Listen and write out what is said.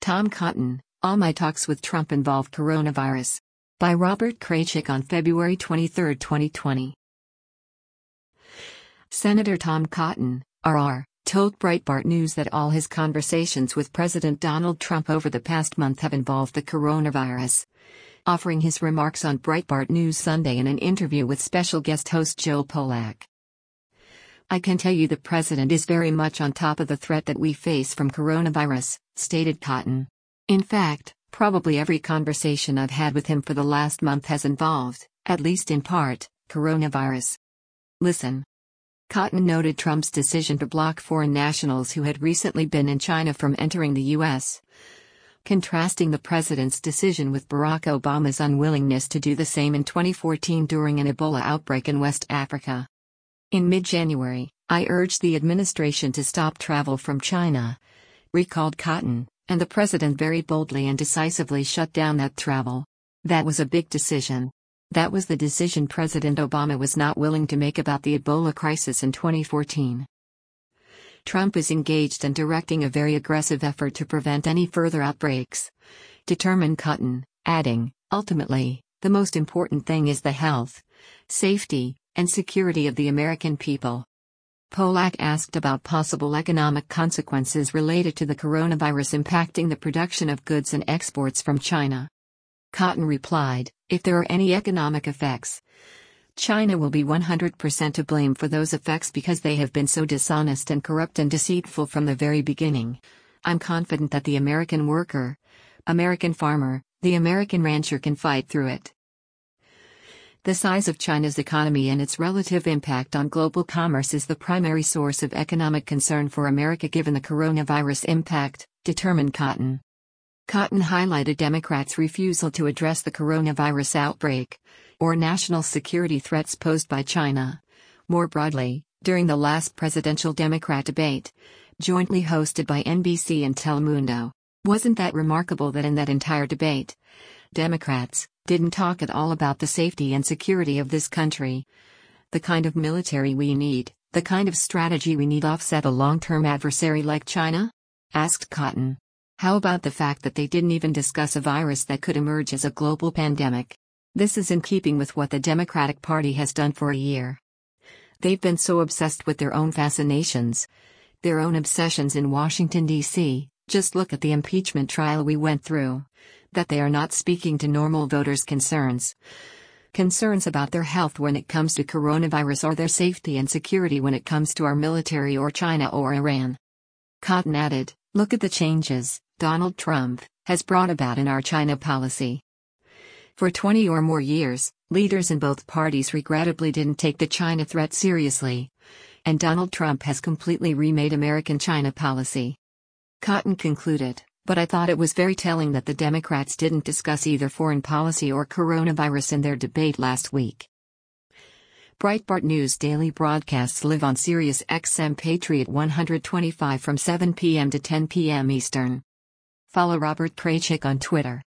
Tom Cotton, all my talks with Trump involve coronavirus. By Robert Kraychik on February 23, 2020. Senator Tom Cotton, RR, told Breitbart News that all his conversations with President Donald Trump over the past month have involved the coronavirus. Offering his remarks on Breitbart News Sunday in an interview with special guest host Joel Pollak. I can tell you the president is very much on top of the threat that we face from coronavirus, stated Cotton. In fact, probably every conversation I've had with him for the last month has involved, at least in part, coronavirus. Listen. Cotton noted Trump's decision to block foreign nationals who had recently been in China from entering the U.S., contrasting the president's decision with Barack Obama's unwillingness to do the same in 2014 during an Ebola outbreak in West Africa. In mid-January, I urged the administration to stop travel from China, recalled Cotton, and the president very boldly and decisively shut down that travel. That was a big decision. That was the decision President Obama was not willing to make about the Ebola crisis in 2014. Trump is engaged in directing a very aggressive effort to prevent any further outbreaks, determined Cotton, adding, ultimately, the most important thing is the health, safety, and security of the American people. Pollak asked about possible economic consequences related to the coronavirus impacting the production of goods and exports from China. Cotton replied, if there are any economic effects, China will be 100% to blame for those effects because they have been so dishonest and corrupt and deceitful from the very beginning. I'm confident that the American worker, American farmer, the American rancher can fight through it. The size of China's economy and its relative impact on global commerce is the primary source of economic concern for America given the coronavirus impact, determined Cotton. Cotton highlighted Democrats' refusal to address the coronavirus outbreak, or national security threats posed by China. More broadly, during the last presidential Democrat debate, jointly hosted by NBC and Telemundo, wasn't that remarkable that in that entire debate, Democrats didn't talk at all about the safety and security of this country, the kind of military we need, the kind of strategy we need to offset a long-term adversary like China? Asked Cotton. How about the fact that they didn't even discuss a virus that could emerge as a global pandemic? This is in keeping with what the Democratic Party has done for a year. They've been so obsessed with their own fascinations, their own obsessions in Washington, D.C., just look at the impeachment trial we went through, that they are not speaking to normal voters' concerns. Concerns about their health when it comes to coronavirus or their safety and security when it comes to our military or China or Iran. Cotton added, look at the changes Donald Trump has brought about in our China policy. For 20 or more years, leaders in both parties regrettably didn't take the China threat seriously, and Donald Trump has completely remade American China policy. Cotton concluded, but I thought it was very telling that the Democrats didn't discuss either foreign policy or coronavirus in their debate last week. Breitbart News daily broadcasts live on Sirius XM Patriot 125 from 7 p.m. to 10 p.m. Eastern. Follow Robert Kraychik on Twitter.